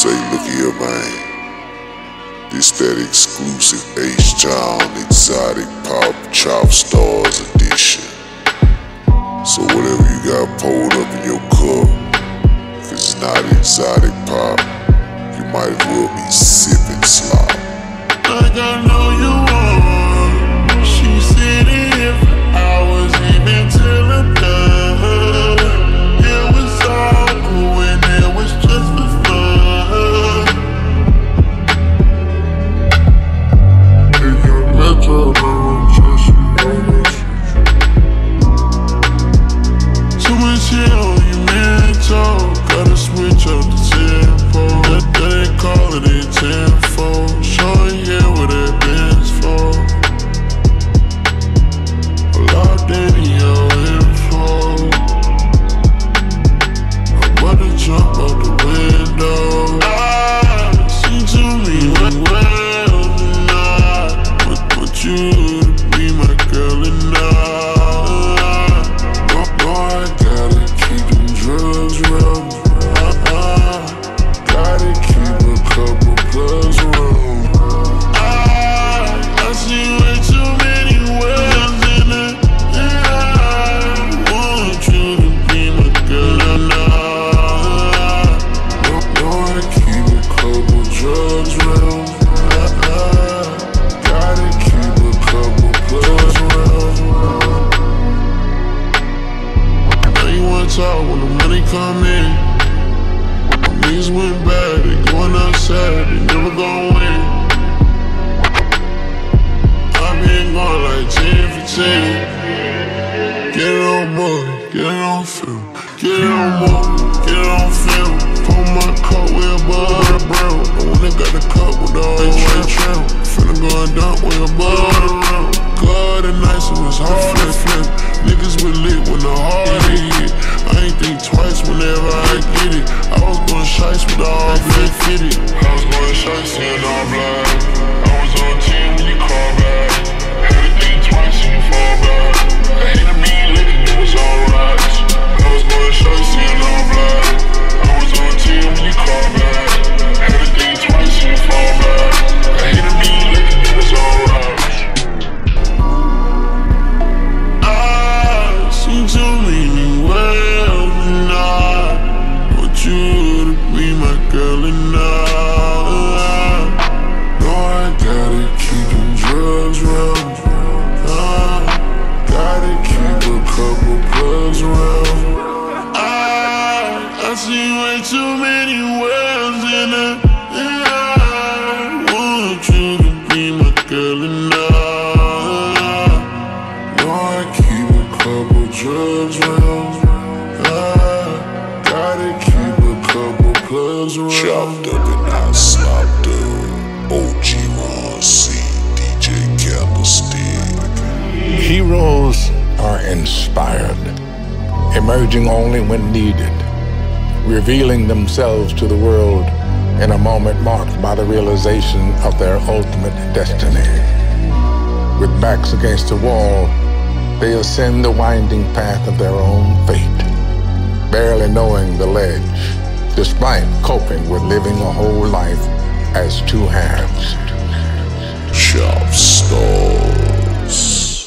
Say, look here, man. This that exclusive H-Town exotic pop chop stars edition. So whatever you got pulled up in your cup, if it's not exotic pop, you might as well be sipping slop. Like I know you want. She sitting here for hours, even till I'm done. It was all cool and it was just for fun. In your metro, too much shit on you, mental. Gotta switch up the tempo. They call it a tenfold. Showing you what it been's for. Locked in your info. I'm about to jump out the window. I seem to me well tonight. Want you to be my girl and I gotta keep them drugs around. Gotta keep a couple plugs around. I see way too many wells in it. I want you to be my girl and I keep a couple drugs around. Gotta keep a couple plugs around. Now you wanna talk when the money come in. Niggas went bad, they going outside, they never gon' win. I've been going like 10 for 10. Get it on board, get it on film. Get it on board, get it on film. Pull my coat way above the brown. The one that got the cup with the old white trim. Finna go and dunk way above the rim. God, the nice it was hard to flip. Niggas were lit when the hard hit. I ain't think twice whenever I get it. I was going shice with all black fitted. I was going shice in all black. I was on 10 when you call back. Had to think twice and you fall back. I hated me licking, it was alright. I was going shice in all black. I was on 10 when you call back. Had to think twice and you fall back. I hated me licking, it was alright. I seem to mean well tonight. Want you to be my girl and I gotta keep them drugs around. Gotta keep a couple plugs around. I see way too many wells in it. I want you to be my girl and I keep a couple drugs around. Gotta keep a couple plugs around. Chopped up and hot slopped up. OG Ron C, DJ Candlestick. Heroes are inspired, emerging only when needed, revealing themselves to the world in a moment marked by the realization of their ultimate destiny. With backs against the wall, they ascend the winding path of their own fate, barely knowing the ledge, despite coping with living a whole life as two halves. Chop stars.